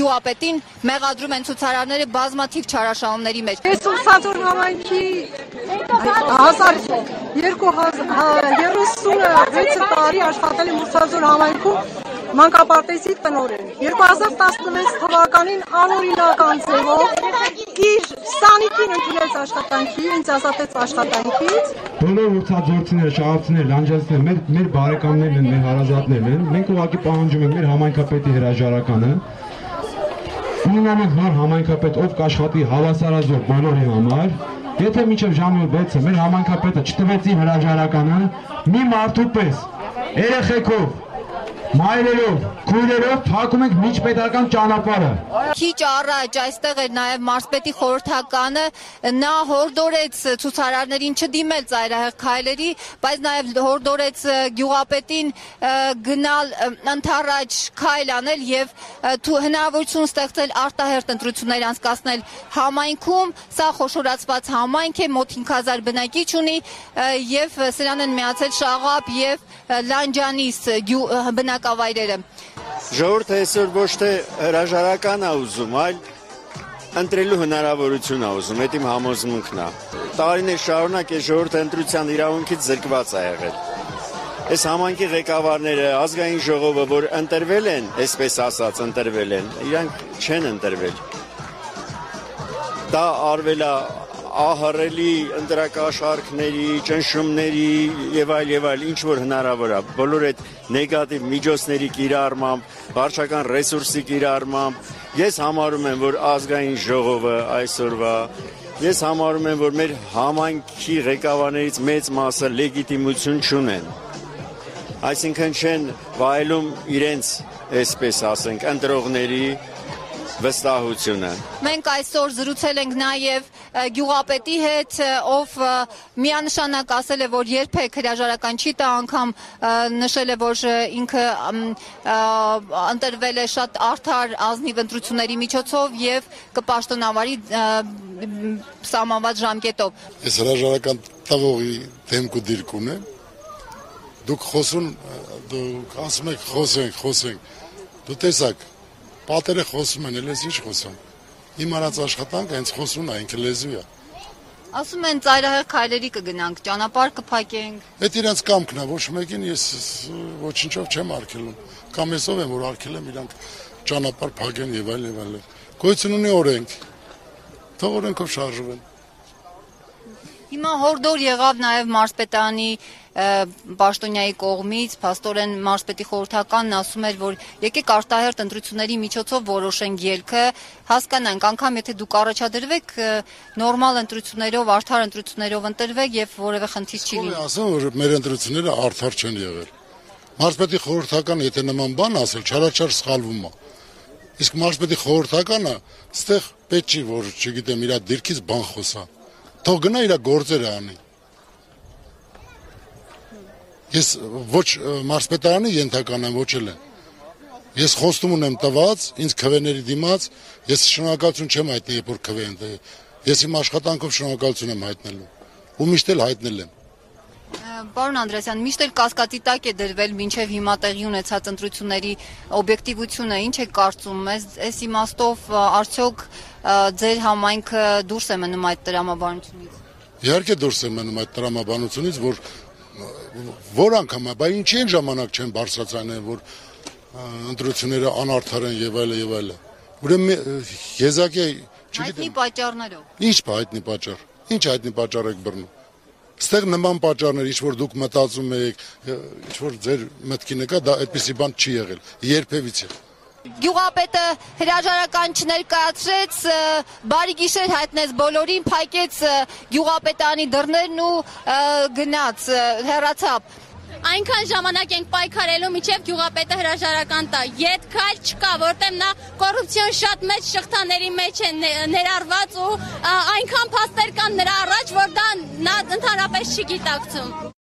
գյուղապետին մեղադրում են ցուցարարները բազմաթիվ չարաշահումների մեջ։ Ես Ուսածոր համայնքի 2036 տարի աշխատել եմ Ուսածոր համայնքում մանկապարտեզի տնօրեն։ 2016 թվականին անօրինական ձևով իր սանիկին ընդունեց աշխատանքի, ինձ ազատեց աշխատանքից։ Բոլոր ուսածորցիները, շահառցիները, լանջանցիները մեր բարեկամներն են, մեր հարազատներն են։ Մենք ուղղակի պահանջում ենք մեր համայնքապետի հրաժարականը։ Ունենանք նոր համայնքապետ, ով կաշխատի հավասարազոր բոլորի համար։ Եթե մինչև ժամը 6-ը մեր համայնքապետը չտվեց իր հրաժարականը, մի մարդու պես երեխեքով, մայրերով, քույրերով թակում ենք միջպետական ճանապարհը։ Քիչ առաջ այստեղ էր նաև մարզպետի խորհրդականը, նա հորդորեց ցուցարարներին չդիմել ծայրահեղ քայլերի, բայց նաև հորդորեց գյուղապետին գնալ ընդառաջ քայլ անել եւ հնարավորություն ստեղծել արտահերթ ընտրություններ անցկացնել համայնքում։ Սա խոշորացված համայնք է, մոտ 5000 բնակիչ ունի եւ սրան են միացել Շաղապ եւ Լանջանիս բնակավայրերը։ Ժողովուրդը այսօր ոչ թե հրաժարական է ուզում, այլ ընտրելու հնարավորություն է ուզում, այդ իմ համոզմունքն է։ Տարիներ շարունակ այս ժողովուրդը ընտրության իրավունքից զրկված է եղել։ Այս համայնքի ղեկավարները, ազգային ժողովը, որ ընտրվել են, այսպես ասած, ընտրվել են, իրանք չեն ընտրվել։ Դա արվել է ահռելի ընտրակաշառքների, ճնշումների եւ այլ, ինչ որ հնարավոր է, բոլոր այդ նեգատիվ միջոցների կիրառմամբ, վարչական ռեսուրսի կիրառմամբ, ես համարում եմ, որ ազգային ժողովը այսօրվա, ես համարում եմ, որ մեր համայնքի ղեկավարներից մեծ մասը լեգիտիմություն չունեն, այսինքն չեն վայելում իրենց, այսպես ասենք, ընտրողների վստահությունը։ Մենք այսօր զրուցել ենք նաև գյուղապետի հետ, ով միանշանակ ասել է, որ երբեք հրաժարական չի տա, անգամ նշել է, որ ինքը ընտրվել է շատ արդար ազնիվ ընտրությունների միջոցով եւ կպաշտոնավարի սահմանված ժամկետով։ Ես հրաժարական տվողի դեմք ու դիրք ունեմ։ Դուք խոսում եք, խոսենք։ Դու տեսակ պատերը խոսում են, ես ինչ խոսում։ Իմ արած աշխատանքը հենց խոսուն է, ինքը լեզու է։ Ասում են ծայրահեղ քայլերի կգնանք, ճանապարհ կփակենք։ Այդ իրենց կամքն է, ոչ մեկին ես ոչինչով չեմ արգելում։ Կամ եսով եմ, որ արգելեմ իրանք ճանապարհ փակեն եւ այլ։ Գոյություն ունի օրենք։ Թող օրենքով շարժվեն։ Հիմա հորդոր եղավ նաև մարզպետարանի պաշտոնյայի կողմից, փաստորեն մարզպետի խորհրդականն ասում էր, որ եկեք արտահերթ ընտրությունների միջոցով որոշենք ելքը, հասկանանք, անգամ եթե դուք առաջադրվեք նորմալ ընտրություններով, արդար ընտրություններով ընտրվեք եւ որևէ խնդիր չի լինի։ Ասում որ մեր ընտրությունները արդար չեն եղել։ Մարզպետի խորհրդականը եթե նման բան ասել, չարաչար սխալվում է։ Իսկ մարզպետի խորհրդականը ստեղ պետք չի, որ չգիտեմ, իր դիրքից բան խոսա։ Թող գնա իր գործերը անի։ Ես ոչ մարզպետարանի ենթական եմ, ոչ էլ եմ։ Ես խոստում ունեմ տված, ինձ քվեների դիմաց, ես շնորհակալություն չեմ հայտնել, երբ որ քվե են տվել։ Ես իմ աշխատանքով շնորհակալություն եմ հայտնելու։ Ու միշտ էլ հայտնել եմ։ Պարոն Անդրեասյան, միշտ էլ կասկածի տակ է դրվել մինչև հիմա տեղի ունեցած ընտրությունների օբյեկտիվությունը, ինչ է կարծում, այս իմաստով արդյոք ձեր համայնքը դուրս է մնում այդ տրամաբանությունից։ Իհարկե դուրս է մնում այդ տրամաբանությունից, որ անգամ է, բայց ինչի են ժամանակ չեն բարձրացանել, որ ընտրությունները անարդար են եւ այլ։ Ուրեմն եզակի, չգիտեմ, հայտնի պատճառներով։ Ինչ հայտնի պատճառ։ Ինչ հայտնի պատճառ եք բռնում։ Ստեղ նման պատճառներ, ինչ որ դուք մտածում եք, ինչ որ ձեր մտքի նկա, դա այդպիսի բան չի եղել։ Երբևիցե։ Գյուղապետը հրաժարական չներկայացրեց, բարի գիշեր հայտնեց բոլորին, փակեց գյուղապետարանի դռներն ու գնաց, հեռացավ։ Այնքան ժամանակ ենք պայքարելու, մինչև գյուղապետը հրաժարական տա։ Ետ քայլ չկա, որտեղ նա կոռուպցիոն շատ մեծ շղթաների մեջ է ներառված ու այնքան փաստեր կան նրա առաջ, որ դա նա ընդհանրապես չի գիտակցում։